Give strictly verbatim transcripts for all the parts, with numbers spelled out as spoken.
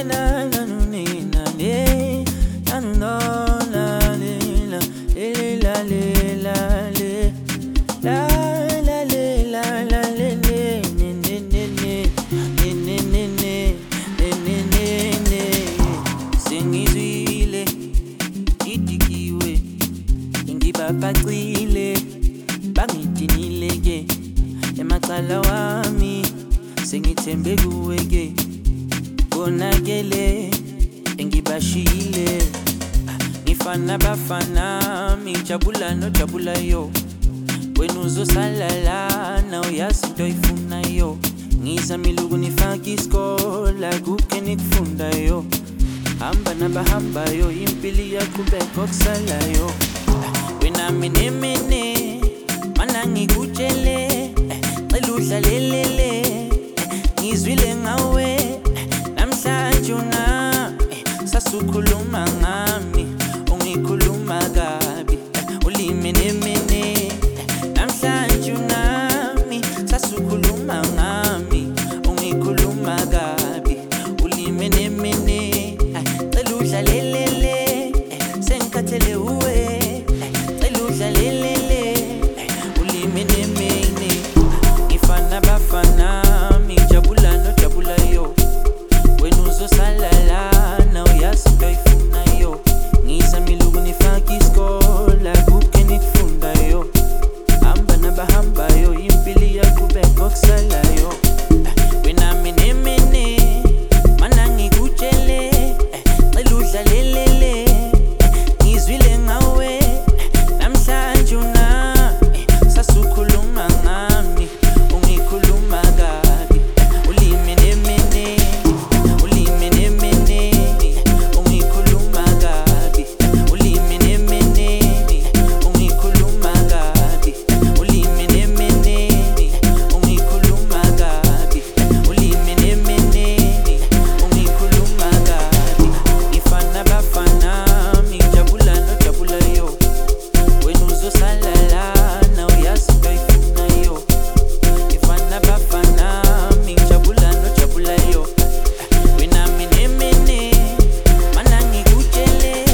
na na nu ni na le na nu no la le la le la le la le la la le la la le ne ne ne ne ne ne ne ne ne ne ne sengizwile idikiwe ngibabacile bangidinile ke emacala wami sengithembe kuwe ke konakele engibashile ngifana bafana mijabula no jabula yo wena uzosala na uyazi into ifuna yo ngizamile ukunifaka iskola kuke nikufunda yo hamba nabahamba yo impili yaqhubeka okusala yo wena mina mine mana ngikutshele cela udlalelele ngizwile ngawe namhlanje una sasukhuluma ngami ungikhuluma kabi ulimi nemene namhlanje unami sasukhuluma ngami ungikhuluma kabi ulimi nemene cela udlalelele sengikhathele uwe cela udlalelele ulimi nemene ngifana bafana mijabula no jabula yo wena uzosalala na uyazi into ifuna yo ngizamile ukunifaka iskola kuke nikufunda yo hamba nabahamba yo impili yaqhubeka okusala yo wena mina mine mana ngikutshele cela udlalelele ngizwile ngawe namhlanje una sasukhuluma ngami ungikhuluma kabi ulimi nemene ulimi nemene ungikhuluma kabi ulimi nemene ungikhuluma kabi ulimi nemene ungikhuluma kabi ulimi nemene ungikhuluma kabi ngifana bafana mijabula no jabula yo wena uzosalala na uyazi into ifuna yo ngifana bafana mijabula no jabula yo wena mina mine mana ngikutshele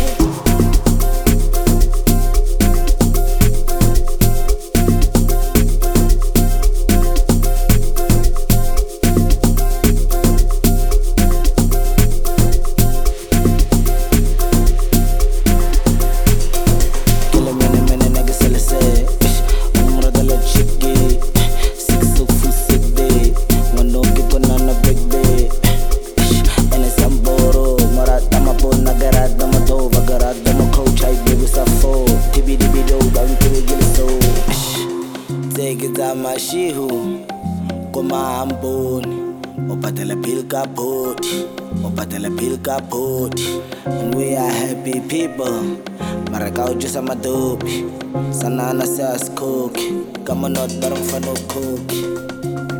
Kila mene mene nigga sell say umra dala chiki six so full sick day wano ki banana big day ene samboro marata mapo nagarada mato vagarada mo coach I baby safo tibi dibi do bang tibi gili so take it down my shihu koma amboni opatela pil kapot opatela pil kapot and we are happy people Marakau just a madopi Sanana says cook Come on not barang fano cook